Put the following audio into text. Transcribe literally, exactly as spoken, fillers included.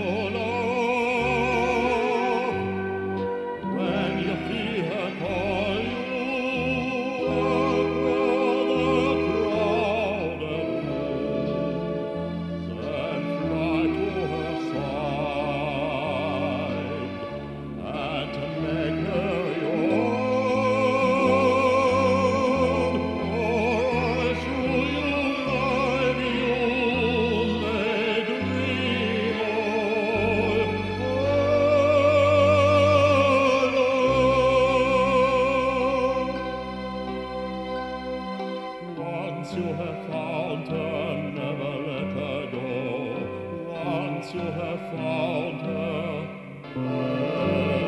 love. When you feel her call you across the crowded room, then fly to her side and make her your own. Or else through your life you may dream alone. Once you have found her, never let her go. Once you have found her,